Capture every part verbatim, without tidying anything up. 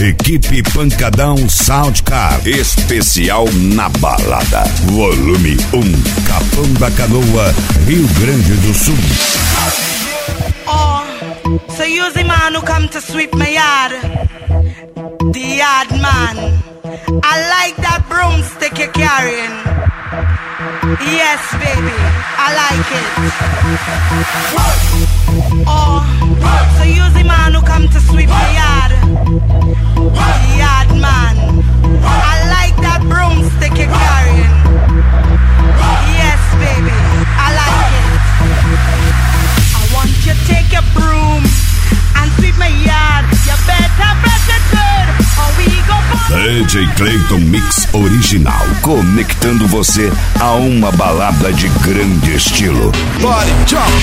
Equipe Pancadão Soundcar, especial na balada. Volume um, Capão da Canoa, Rio Grande do Sul. Oh, so you're the man who come to sweep my yard. The yard man. I like that broomstick you're carrying. Yes, baby, I like it. Oh, so you're the man who come to sweep my yard. The yard man. I like that broomstick you're carrying. Yes, baby, I like it. I want you to take your broom and sweep my yard. You better brush it good, or we go for D J Clayton Mix original, conectando você a uma balada de grande estilo. Body jump.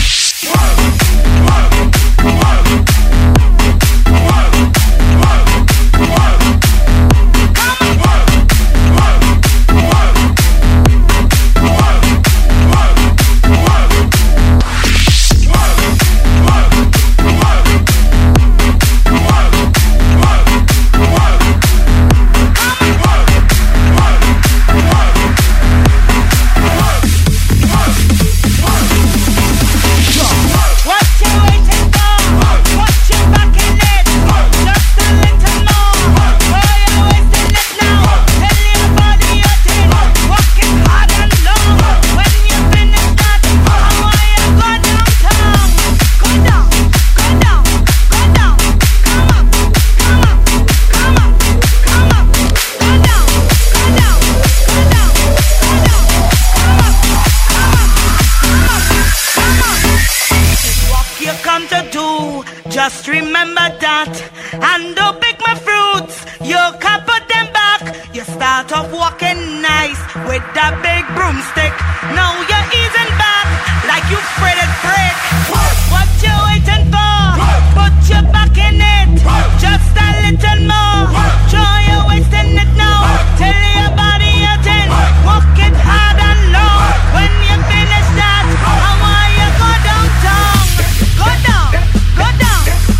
Just remember that, and don't pick my fruits. You can't put them back. You start off walking nice with that big broomstick. Now you're easing back like you fretted brick. What you waiting for? Put your back in it. Just a little more. Show you wasting it now. Tell your body you're ten. Walk it hard and low. When you finish that, I want you go downtown. Go down, go down.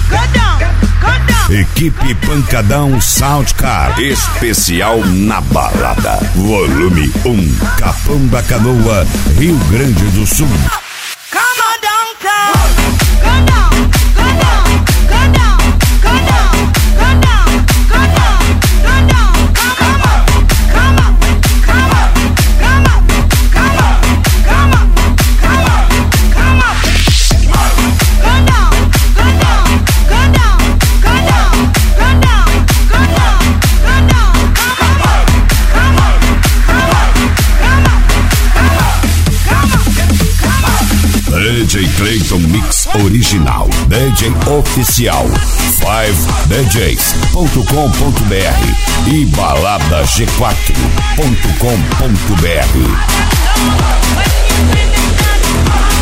Equipe Pancadão Soundcar, especial na balada. Volume um, Capão da Canoa, Rio Grande do Sul. Come on downtown. Go down, go down, go down, go down, go down, go down, go down. Come up, come up, come up, come up, come up, come up, come up, come up. Go down, go down, go down, go down, go down, go down, go down. Come up, come up, come up, come up, come up, come up. D J Clayton Mix original, D J oficial, five d js ponto com ponto b r e balada g quatro ponto com ponto b r.